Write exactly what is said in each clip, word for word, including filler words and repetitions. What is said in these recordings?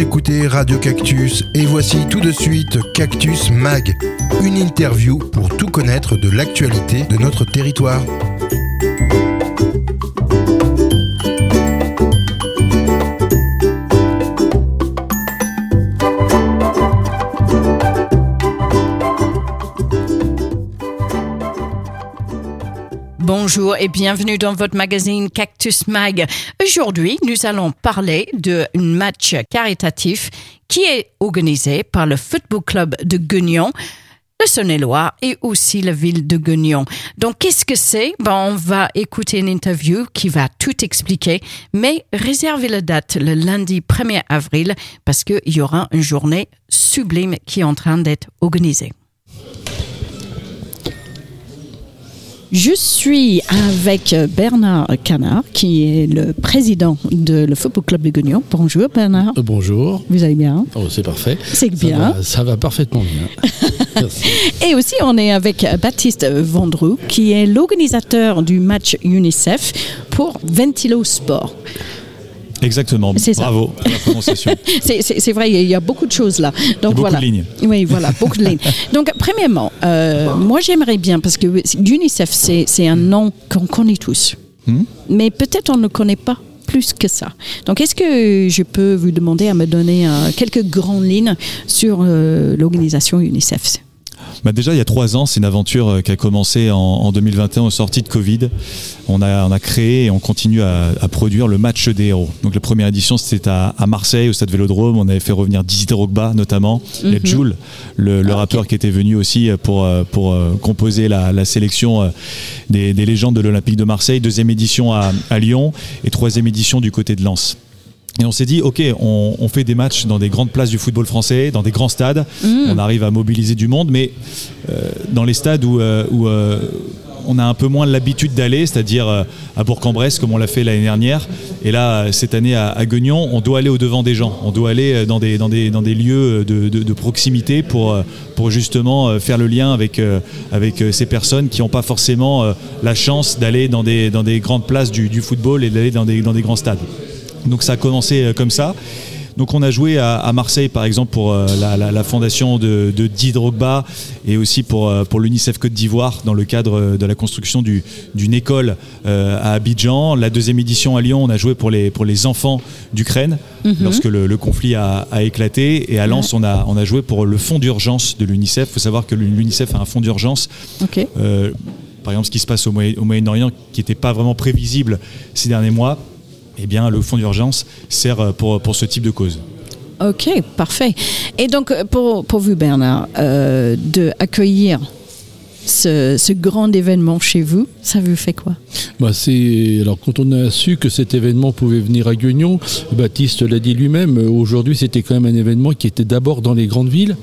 Vous écoutez Radio Cactus et voici tout de suite Cactus Mag, une interview pour tout connaître de l'actualité de notre territoire. Bonjour et bienvenue dans votre magazine Cactus Mag. Aujourd'hui, nous allons parler d'un match caritatif qui est organisé par le Football Club de Guignon, le Saône-et-Loire et aussi la ville de Guignon. Donc, qu'est-ce que c'est? Ben, on va écouter une interview qui va tout expliquer, mais réservez la date le lundi premier avril parce qu'il y aura une journée sublime qui est en train d'être organisée. Je suis avec Bernard Canard, qui est le président de le Football Club de Guignon. Bonjour Bernard. Euh, bonjour. Vous allez bien? Oh, c'est parfait. C'est bien. Ça va, ça va parfaitement bien. Merci. Et aussi, on est avec Baptiste Vendroux, qui est l'organisateur du match UNICEF pour Ventilo Sport. Exactement, c'est bravo ça. À la prononciation. c'est, c'est, c'est vrai, il y a beaucoup de choses là. Donc, beaucoup voilà. de lignes. Oui, voilà, beaucoup de lignes. Donc, premièrement, euh, moi j'aimerais bien, parce que UNICEF, c'est, c'est un nom qu'on connaît tous. Hmm? Mais peut-être on ne connaît pas plus que ça. Donc, est-ce que je peux vous demander à me donner euh, quelques grandes lignes sur euh, l'organisation UNICEF? Bah déjà, il y a trois ans, c'est une aventure qui a commencé en, en deux mille vingt et un, en sortie de Covid. On a, on a créé et on continue à, à produire le match des héros. Donc la première édition, c'était à, à Marseille, au Stade Vélodrome. On avait fait revenir Didier Drogba notamment. Mm-hmm. Il y a Jules, le, le ah, rappeur okay. qui était venu aussi pour, pour composer la, la sélection des, des légendes de l'Olympique de Marseille. Deuxième édition à, à Lyon et troisième édition du côté de Lens. Et on s'est dit, ok, on, on fait des matchs dans des grandes places du football français, dans des grands stades. Mmh. On arrive à mobiliser du monde, mais euh, dans les stades où, euh, où euh, on a un peu moins l'habitude d'aller, c'est-à-dire euh, à Bourg-en-Bresse, comme on l'a fait l'année dernière. Et là, cette année à, à Guignon, on doit aller au-devant des gens. On doit aller dans des, dans des, dans des lieux de, de, de proximité pour, pour justement faire le lien avec, euh, avec ces personnes qui n'ont pas forcément euh, la chance d'aller dans des, dans des grandes places du, du football et d'aller dans des, dans des grands stades. Donc ça a commencé comme ça. Donc on a joué à, à Marseille par exemple pour euh, la, la, la fondation de, de Didier Drogba et aussi pour, euh, pour l'UNICEF Côte d'Ivoire dans le cadre de la construction du, d'une école euh, à Abidjan. La deuxième édition à Lyon, on a joué pour les, pour les enfants d'Ukraine mm-hmm. lorsque le, le conflit a, a éclaté. Et à Lens, on a, on a joué pour le fonds d'urgence de l'UNICEF. Il faut savoir que l'UNICEF a un fonds d'urgence. Okay. Euh, par exemple, ce qui se passe au, Moyen, au Moyen-Orient qui n'était pas vraiment prévisible ces derniers mois. Eh bien, le fonds d'urgence sert pour, pour ce type de cause. Ok, parfait. Et donc, pour, pour vous, Bernard, euh, d'accueillir ce, ce grand événement chez vous, ça vous fait quoi? Bah c'est, alors, quand on a su que cet événement pouvait venir à Guignon, Baptiste l'a dit lui-même, aujourd'hui c'était quand même un événement qui était d'abord dans les grandes villes,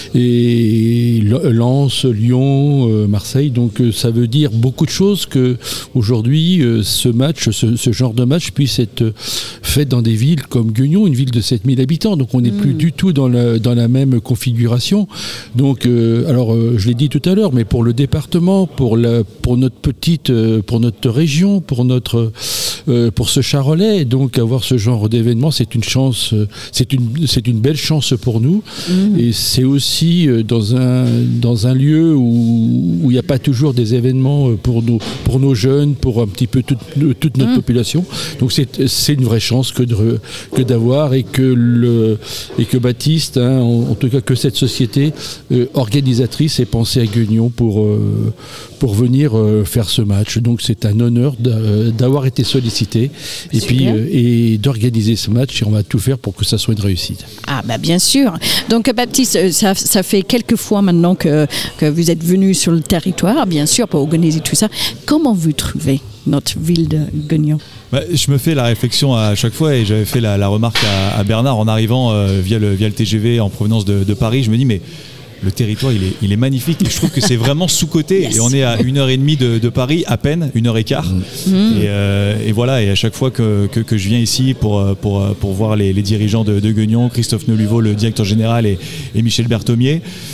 et Lens, Lyon, Marseille, donc ça veut dire beaucoup de choses qu'aujourd'hui ce match, ce, ce genre de match puisse être fait dans des villes comme Guignon, une ville de sept mille habitants, donc on n'est mmh. plus du tout dans la, dans la même configuration. Donc, euh, alors euh, je l'ai dit tout à l'heure, mais pour le département, pour, la, pour notre petite, euh, pour notre région, pour notre, euh, pour ce Charolais, donc avoir ce genre d'événement, c'est une chance, euh, c'est une, c'est une belle chance pour nous, mmh. et c'est aussi euh, dans un, dans un lieu où il n'y a pas toujours des événements pour nos, pour nos jeunes, pour un petit peu toute, toute notre mmh. population. Donc c'est, c'est une vraie chance que de, que d'avoir et que le, et que Baptiste, hein, en, en tout cas que cette société euh, organisatrice ait pensé à Guignon pour euh, pour venir euh, faire ce match. Donc c'est un honneur d'avoir été sollicité et puis euh, et d'organiser ce match, et on va tout faire pour que ça soit une réussite. Ah bah bien sûr. Donc Baptiste, ça, ça fait quelques fois maintenant que, que vous êtes venu sur le territoire, bien sûr, pour organiser tout ça. Comment vous trouvez notre ville de Guignon? Bah, je me fais la réflexion à chaque fois, et j'avais fait la, la remarque à, à Bernard en arrivant euh, via, le, via le T G V en provenance de, de Paris. Je me dis mais le territoire il est, il est magnifique, et je trouve que c'est vraiment sous-coté. Yes. Et on est à une heure et demie de, de Paris, à peine une heure et quart. Mmh. Et, euh, et voilà, et à chaque fois que, que, que je viens ici pour, pour, pour voir les, les dirigeants de, de Guignon, Christophe Neuluveau, le directeur général, et, et Michel Berthomier,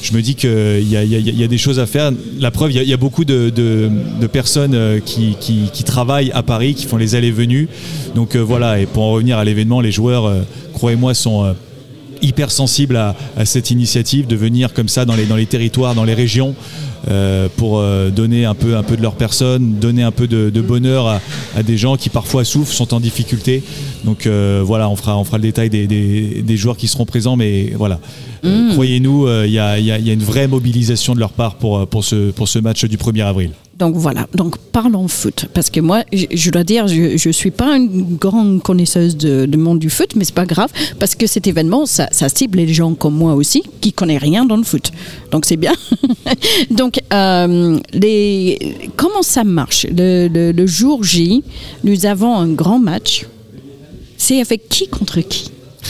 je me dis qu'il y a, il y a, il y a des choses à faire. La preuve, il y a, il y a beaucoup de, de, de personnes qui, qui, qui travaillent à Paris, qui font les allées-venues. Donc euh, voilà, et pour en revenir à l'événement, les joueurs, euh, croyez-moi, sont euh, hyper sensibles à, à cette initiative de venir comme ça dans les, dans les territoires, dans les régions. Euh, pour euh, donner un peu, un peu de leur personne, donner un peu de, de bonheur à, à des gens qui parfois souffrent, sont en difficulté. Donc euh, voilà, on fera, on fera le détail des, des, des joueurs qui seront présents, mais voilà. Mmh. Euh, croyez-nous, il euh, y, a, y, a, y a une vraie mobilisation de leur part pour, pour, ce, pour ce match du premier avril. Donc voilà, donc parlons foot, parce que moi, je, je dois dire, je ne suis pas une grande connaisseuse de, de monde du foot, mais c'est pas grave, parce que cet événement, ça, ça cible les gens comme moi aussi, qui ne connaissent rien dans le foot. Donc c'est bien. Donc, euh, les, comment ça marche le, le, le jour J, nous avons un grand match. C'est avec qui contre qui?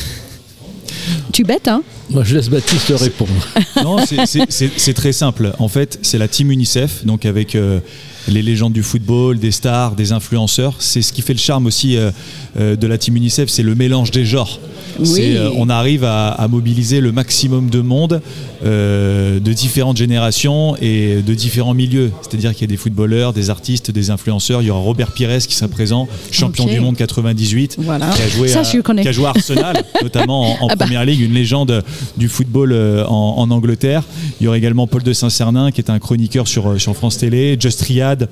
Tu bêtes, hein? Moi, je laisse Baptiste répondre. Non, c'est, c'est, c'est, c'est très simple. En fait, c'est la team UNICEF, donc avec euh, les légendes du football, des stars, des influenceurs. C'est ce qui fait le charme aussi euh, euh, de la team UNICEF, c'est le mélange des genres. Oui. C'est, euh, on arrive à, à mobiliser le maximum de monde, euh, de différentes générations et de différents milieux. C'est-à-dire qu'il y a des footballeurs, des artistes, des influenceurs. Il y aura Robert Pires qui sera présent, champion okay. du monde quatre-vingt-dix-huit, voilà. qui, a joué Ça, à, qui a joué à Arsenal, notamment en, en ah bah. Première Ligue, une légende du football euh, en, en Angleterre. Il y aura également Paul de Saint-Cernin qui est un chroniqueur sur, sur France Télé, Just Riyad,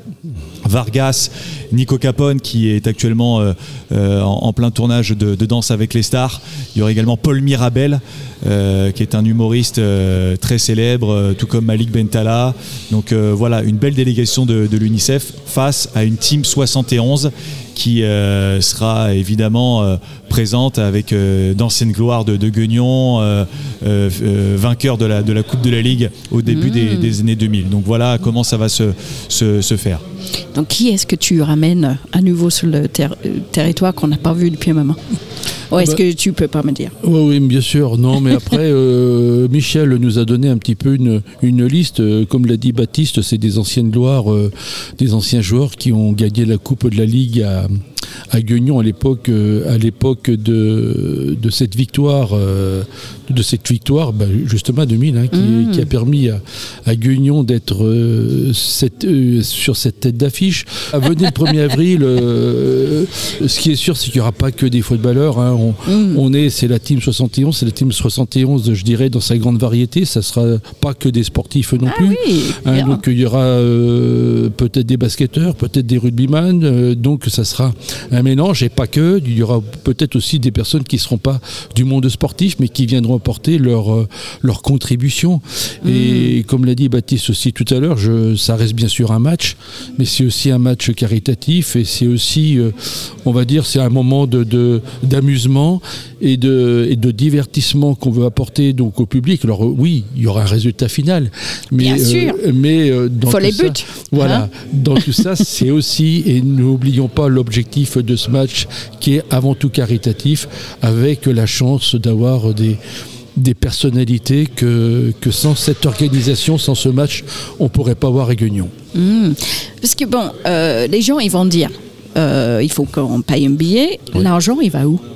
Vargas, Nico Capone qui est actuellement euh, euh, en, en plein tournage de, de Danse avec les stars. Il y aura également Paul Mirabel euh, qui est un humoriste euh, très célèbre, euh, tout comme Malik Bentala. Donc euh, voilà, une belle délégation de, de l'UNICEF face à une team soixante et onze qui euh, sera évidemment euh, présente avec euh, d'anciennes gloires de, de Guignon, euh, euh, euh, vainqueur de la, de la Coupe de la Ligue au début mmh. des, des années deux mille. Donc voilà comment ça va se, se, se faire. Donc qui est-ce que tu ramènes à nouveau sur le ter- territoire qu'on n'a pas vu depuis un moment? Ou est-ce bah, que tu peux pas me dire? Oui, oui, bien sûr. Non, mais après, euh, Michel nous a donné un petit peu une, une liste. Comme l'a dit Baptiste, c'est des anciennes gloires, euh, des anciens joueurs qui ont gagné la Coupe de la Ligue à, à Guignon à l'époque, euh, à l'époque de, de cette victoire, euh, de cette victoire, bah, justement deux mille, hein, qui, mmh. qui a permis à, à Guignon d'être euh, cette, euh, sur cette tête d'affiche. Venez le premier avril. Euh, ce qui est sûr, c'est qu'il n'y aura pas que des footballeurs. Hein. On, mmh. on est, c'est la team soixante et onze, c'est la team soixante et onze, je dirais, dans sa grande variété. Ça ne sera pas que des sportifs non ah plus. Oui, hein, donc il y aura euh, peut-être des basketteurs, peut-être des rugbyman. Euh, donc ça sera un mélange et pas que. Il y aura peut-être aussi des personnes qui ne seront pas du monde sportif, mais qui viendront apporter leur, euh, leur contribution. Mmh. Et comme l'a dit Baptiste aussi tout à l'heure, je, ça reste bien sûr un match, mais c'est aussi un match caritatif et c'est aussi, euh, on va dire, c'est un moment de, de, d'amusement et de, et de divertissement qu'on veut apporter donc au public. Alors euh, oui, il y aura un résultat final, mais, bien sûr. Euh, mais euh, dans faut tout les ça, buts. voilà, hein dans tout ça, c'est aussi, et n'oublions pas l'objectif de ce match qui est avant tout caritatif, avec la chance d'avoir des des personnalités que, que sans cette organisation, sans ce match, on ne pourrait pas voir à Guignon. Mmh. Parce que bon, euh, les gens ils vont dire euh, il faut qu'on paye un billet, oui. L'argent il va où?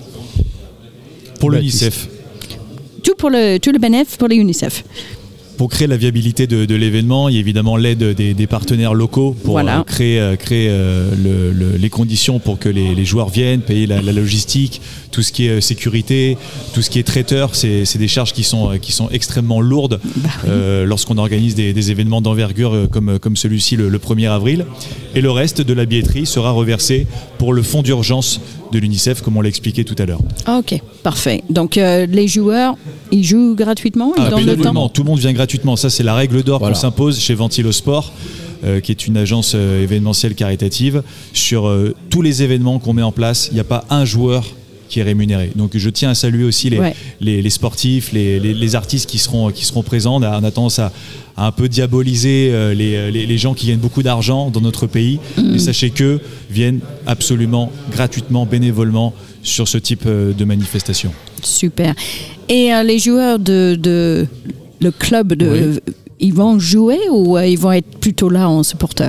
Pour l'UNICEF. Tout pour le, tout le bénéfice pour les UNICEF. Pour créer la viabilité de, de l'événement, il y a évidemment l'aide des, des partenaires locaux pour voilà. euh, créer, euh, créer euh, le, le, les conditions pour que les, les joueurs viennent, payer la, la logistique, tout ce qui est sécurité, tout ce qui est traiteur, c'est, c'est des charges qui sont, qui sont extrêmement lourdes bah oui. euh, lorsqu'on organise des, des événements d'envergure comme, comme celui-ci le, le premier avril. Et le reste de la billetterie sera reversé pour le fonds d'urgence de l'UNICEF, comme on l'a expliqué tout à l'heure. Ok, parfait. Donc euh, les joueurs, ils jouent gratuitement ah, dans le temps. Tout le monde vient gratuitement. Ça, c'est la règle d'or voilà. qu'on s'impose chez Ventilosport, euh, qui est une agence euh, événementielle caritative. Sur euh, tous les événements qu'on met en place, il n'y a pas un joueur qui est rémunéré. Donc je tiens à saluer aussi les, ouais. les, les sportifs, les, les, les artistes qui seront, qui seront présents. On a, on a tendance à, à un peu diaboliser euh, les, les, les gens qui gagnent beaucoup d'argent dans notre pays. Mmh. Mais sachez qu'eux viennent absolument gratuitement, bénévolement sur ce type de manifestation. Super. Et euh, les joueurs de, de le club, de, oui. ils vont jouer ou euh, ils vont être plutôt là en supporter?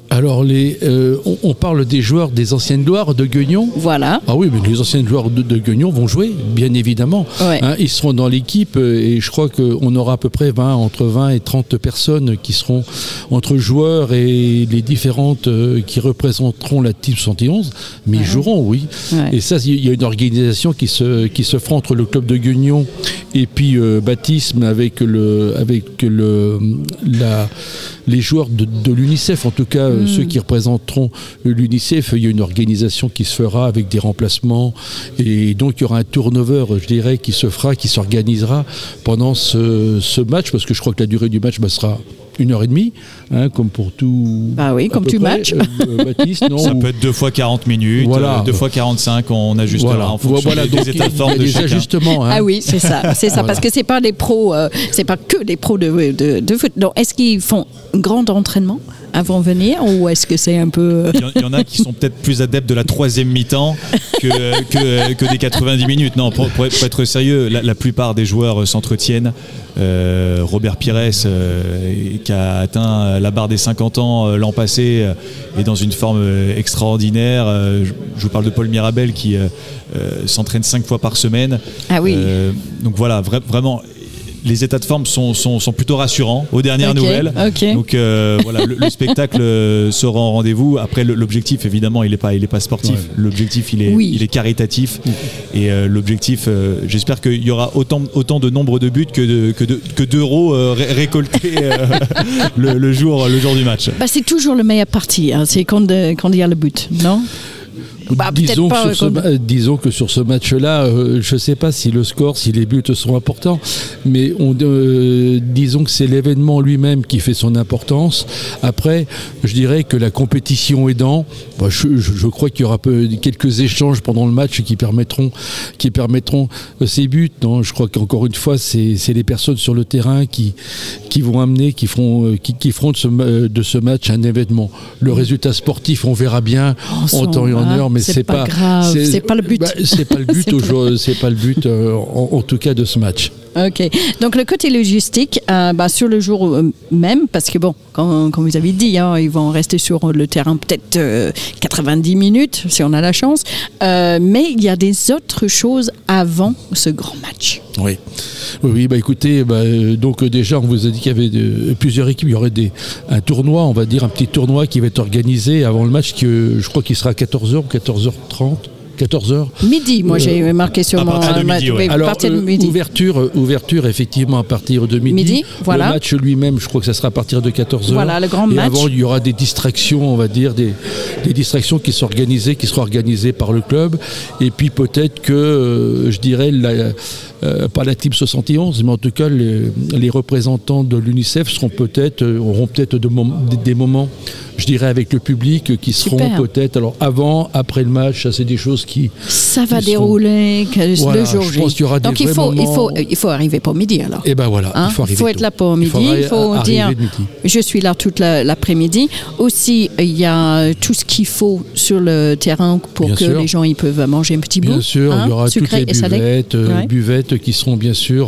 Alors, les, euh, on, on parle des joueurs des anciennes gloires de Gueugnon. Voilà. Ah oui, mais les anciennes joueurs de, de Gueugnon vont jouer, bien évidemment. Ouais. Hein, ils seront dans l'équipe et je crois qu'on aura à peu près vingt, entre vingt et trente personnes qui seront entre joueurs et les différentes euh, qui représenteront la Team soixante et onze, mais ouais. ils joueront, oui. Ouais. Et ça, il y a une organisation qui se, qui se fera entre le club de Gueugnon et puis euh, Baptisme avec, le, avec le, la, les joueurs de, de l'UNICEF, en tout cas. Mmh. Ceux qui représenteront l'UNICEF, il y a une organisation qui se fera avec des remplacements et donc il y aura un turnover, je dirais, qui se fera, qui s'organisera pendant ce, ce match, parce que je crois que la durée du match bah, sera une heure et demie, hein, comme pour tout. Bah oui, comme tu match. Euh, Baptiste, non, ça ou... peut être deux fois quarante minutes, voilà. euh, deux fois quarante-cinq, on ajustera voilà. en fonction voilà, des, des états de forme de chacun. Ajustements, hein. Ah oui, c'est ça, c'est ça, voilà. Parce que c'est pas des pros, euh, c'est pas que des pros de, de, de foot. Donc, est-ce qu'ils font un grand entraînement avant de venir, ou est-ce que c'est un peu... Il y, y en a qui sont peut-être plus adeptes de la troisième mi-temps que, que, que des quatre-vingt-dix minutes. Non, pour, pour être sérieux, la, la plupart des joueurs s'entretiennent. Euh, Robert Pires, euh, qui a atteint la barre des cinquante ans euh, l'an passé, euh, est dans une forme euh, extraordinaire. Euh, je, je vous parle de Paul Mirabel qui euh, euh, s'entraîne cinq fois par semaine. Ah oui. Euh, donc voilà, vra- vraiment... Les états de forme sont, sont, sont plutôt rassurants aux dernières okay, nouvelles. Okay. Donc euh, voilà, le, le spectacle sera en rendez-vous. Après, le, l'objectif, évidemment, il n'est pas, il est pas sportif. Ouais. L'objectif, il est, oui. il est caritatif. Oui. Et euh, l'objectif, euh, j'espère qu'il y aura autant, autant de nombre de buts que, de, que, de, que d'euros euh, ré- récoltés euh, le, le, jour, le jour du match. Bah, c'est toujours le meilleur parti, hein. C'est quand, de, quand il y a le but, non ? Bah, disons, pas, que sur ce, euh, disons que sur ce match-là, euh, je ne sais pas si le score, si les buts sont importants, mais on, euh, disons que c'est l'événement lui-même qui fait son importance. Après, je dirais que la compétition aidant, bah, je, je, je crois qu'il y aura peu, quelques échanges pendant le match qui permettront, qui permettront euh, ces buts. Non, je crois qu'encore une fois, c'est, c'est les personnes sur le terrain qui, qui vont amener, qui feront, euh, qui, qui feront de ce, de ce match un événement. Le résultat sportif, on verra bien oh, en temps et en heure. Mais c'est, c'est pas, pas grave, c'est, c'est pas le but. Bah, c'est pas le but, c'est, pas... c'est pas le but euh, en, en tout cas de ce match. Ok, donc le côté logistique, euh, bah, sur le jour même, parce que bon, comme, comme vous avez dit, hein, ils vont rester sur le terrain peut-être euh, quatre-vingt-dix minutes, si on a la chance, euh, mais il y a des autres choses avant ce grand match. Oui, oui, bah écoutez, bah, donc déjà on vous a dit qu'il y avait de, plusieurs équipes, il y aurait des, un tournoi, on va dire un petit tournoi qui va être organisé avant le match, qui, je crois qu'il sera à quatorze heures ou quatorze heures trente. quatorze heures Midi, moi euh, j'ai marqué sur mon midi, ouais. Alors, partir de midi. Ouverture, ouverture effectivement à partir de midi. Midi, voilà. Le match lui-même, je crois que ça sera à partir de quatorze heures. Voilà, le grand et match. Avant, il y aura des distractions, on va dire, des, des distractions qui sont organisées, qui seront organisées par le club. Et puis peut-être que, euh, je dirais, la, euh, pas la Team soixante et onze, mais en tout cas, les, les représentants de l'UNICEF seront peut-être, euh, auront peut-être de mom- des moments, je dirais, avec le public qui seront Super. peut-être, alors avant, après le match, ça c'est des choses qui... Ça va dérouler sont... voilà, le jour J. Je pense qu'il y aura Donc des il faut, moments... il, faut, il faut arriver pour midi alors. Et ben voilà, hein? il faut arriver Il faut être tôt. là pour midi, il faut, il faut dire je suis là toute la, l'après-midi. Aussi, il y a tout ce qu'il faut sur le terrain pour bien que sûr. Les gens ils peuvent manger un petit bout. Bien sûr, hein? Il y aura toutes les buvettes, euh, ouais. buvettes qui seront bien sûr...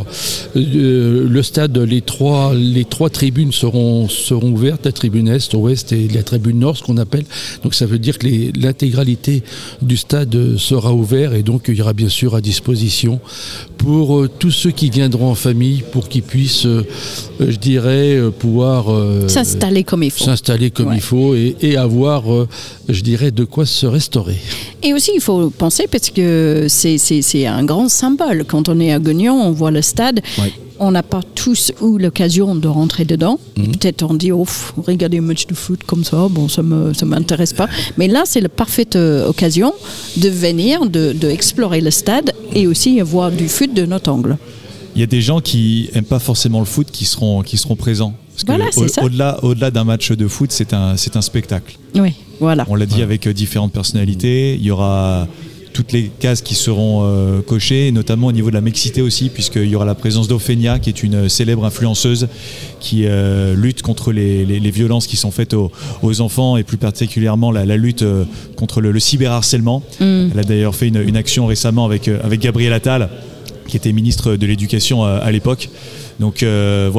Euh, le stade, les trois, les trois tribunes seront, seront ouvertes, la tribune Est, Ouest et la tribune Nord, ce qu'on appelle. Donc ça veut dire que les, l'intégralité du stade sera ouverte et donc il y aura bien sûr à disposition pour euh, tous ceux qui viendront en famille pour qu'ils puissent, euh, je dirais, euh, pouvoir euh, s'installer comme il faut. S'installer comme ouais. il faut et, et avoir, euh, je dirais, de quoi se restaurer. Et aussi, il faut penser, parce que c'est, c'est, c'est un grand symbole. Quand on est à Gueugnon, on voit le stade. Ouais. On n'a pas tous eu l'occasion de rentrer dedans. Mmh. Peut-être on dit, oh, regardez un match de foot comme ça, bon, ça ne ça m'intéresse pas. Mais là, c'est la parfaite euh, occasion de venir, de, de explorer le stade et aussi voir du foot de notre angle. Il y a des gens qui n'aiment pas forcément le foot qui seront, qui seront présents. Parce voilà, que c'est au, ça. Au-delà, au-delà d'un match de foot, c'est un, c'est un spectacle. Oui, voilà. On l'a dit avec différentes personnalités. Il y aura toutes les cases qui seront euh, cochées, notamment au niveau de la mixité aussi, puisqu'il y aura la présence d'Ophénia, qui est une célèbre influenceuse qui euh, lutte contre les, les, les violences qui sont faites aux, aux enfants et plus particulièrement la, la lutte euh, contre le, le cyberharcèlement. Mm. Elle a d'ailleurs fait une, une action récemment avec, avec Gabriel Attal, qui était ministre de l'Éducation à, à l'époque. Donc euh, voilà.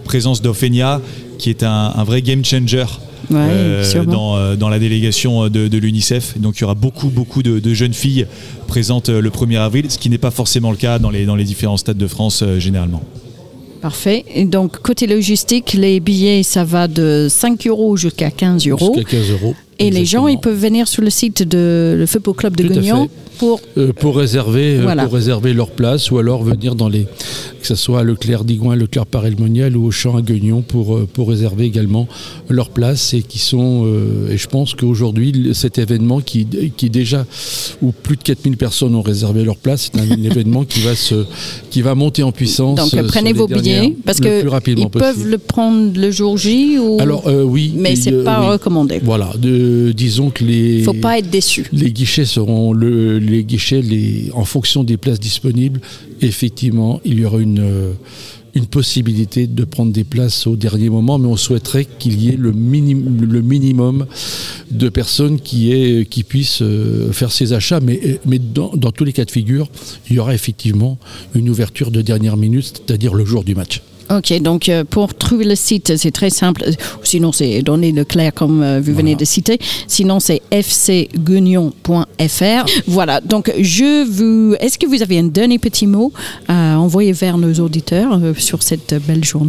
présence d'Ophénia, qui est un, un vrai game changer. Ouais, euh, dans, dans la délégation de, de l'UNICEF. Donc il y aura beaucoup, beaucoup de, de jeunes filles présentes le premier avril, ce qui n'est pas forcément le cas dans les, dans les différents stades de France euh, généralement. Parfait. Et donc, côté logistique, les billets, ça va de cinq euros jusqu'à quinze euros. Jusqu'à quinze euros. Et exactement. Les gens, ils peuvent venir sur le site de le Football Club de Guignon pour... Euh, pour, réserver, voilà. euh, pour réserver leur place ou alors venir dans les... que ce soit à Leclerc d'Igouin, Leclerc Parelmonial ou au Champ à Guignon pour, pour réserver également leur place et qui sont... Euh, et je pense qu'aujourd'hui, cet événement qui, qui déjà... où plus de quatre mille personnes ont réservé leur place, c'est un événement qui va, se, qui va monter en puissance. Donc prenez vos billets parce que ils peuvent possible. le prendre le jour J ou... Alors euh, oui. Mais c'est euh, pas oui. recommandé. Voilà. De, disons que les... Faut pas être déçu. Les guichets seront... Le, les guichets, les, en fonction des places disponibles, effectivement, il y aura une... Euh, une possibilité de prendre des places au dernier moment, mais on souhaiterait qu'il y ait le, minim, le minimum de personnes qui, est, qui puissent euh, faire ces achats, mais, mais dans, dans tous les cas de figure, il y aura effectivement une ouverture de dernière minute, c'est-à-dire le jour du match. Ok, donc euh, pour trouver le site, c'est très simple. Sinon, c'est donner Leclerc comme euh, vous venez voilà. de citer. Sinon, c'est f c guignon point f r. Voilà, donc je vous... Est-ce que vous avez un dernier petit mot à envoyer vers nos auditeurs euh, sur cette belle journée ?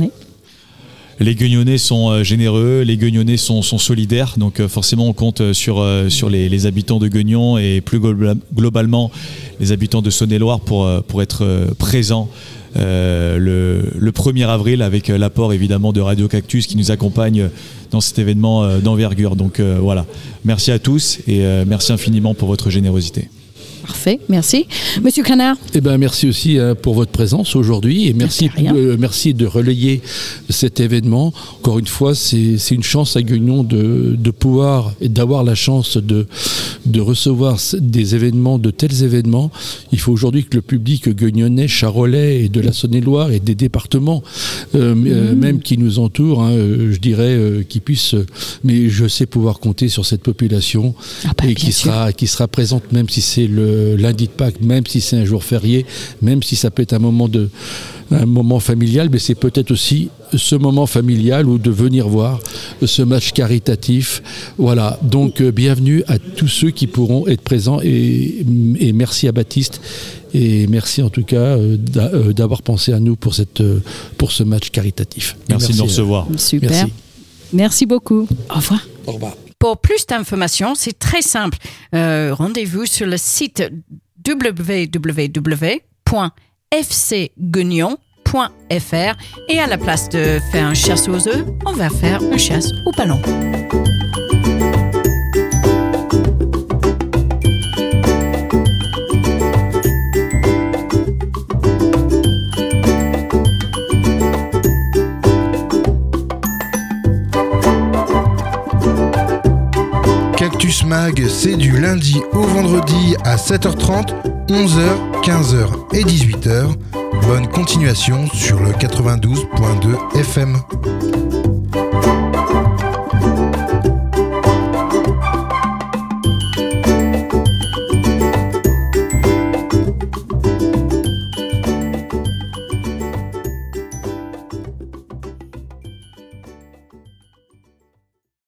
Les Guignonnais sont euh, généreux, les Guignonnais sont, sont solidaires, donc euh, forcément on compte sur, euh, sur les, les habitants de Guignon et plus glo- globalement les habitants de Saône-et-Loire pour, euh, pour être euh, présents Euh, le, le premier avril avec l'apport évidemment de Radio Cactus qui nous accompagne dans cet événement euh, d'envergure. Donc euh, voilà, merci à tous et euh, merci infiniment pour votre générosité. Parfait, merci. Monsieur Canard. Eh ben, merci aussi hein, pour votre présence aujourd'hui et merci, euh, merci de relayer cet événement. Encore une fois, c'est, c'est une chance à Guignon de, de pouvoir et d'avoir la chance de, de recevoir des événements, de tels événements. Il faut aujourd'hui que le public guignonnais, charolais et de la Saône-et-Loire et des départements euh, mmh. euh, même qui nous entourent, hein, euh, je dirais, euh, qui puissent, euh, mais je sais pouvoir compter sur cette population ah bah, et qui sera, qui sera présente même si c'est le lundi de Pâques, même si c'est un jour férié, même si ça peut être un moment, de, un moment familial, mais c'est peut-être aussi ce moment familial ou de venir voir ce match caritatif. Voilà, donc euh, bienvenue à tous ceux qui pourront être présents et, et merci à Baptiste et merci en tout cas euh, d'a, euh, d'avoir pensé à nous pour, cette, euh, pour ce match caritatif. Merci, merci de nous recevoir. Super. Merci. Merci beaucoup. Au revoir. Au revoir. Pour plus d'informations, c'est très simple. Euh, rendez-vous sur le site w w w point f c guignon point f r et à la place de faire un chasse aux œufs, on va faire une chasse au ballon. Cactus Mag, c'est du lundi au vendredi à sept heures trente, onze heures, quinze heures et dix-huit heures. Bonne continuation sur le quatre-vingt-douze point deux F M.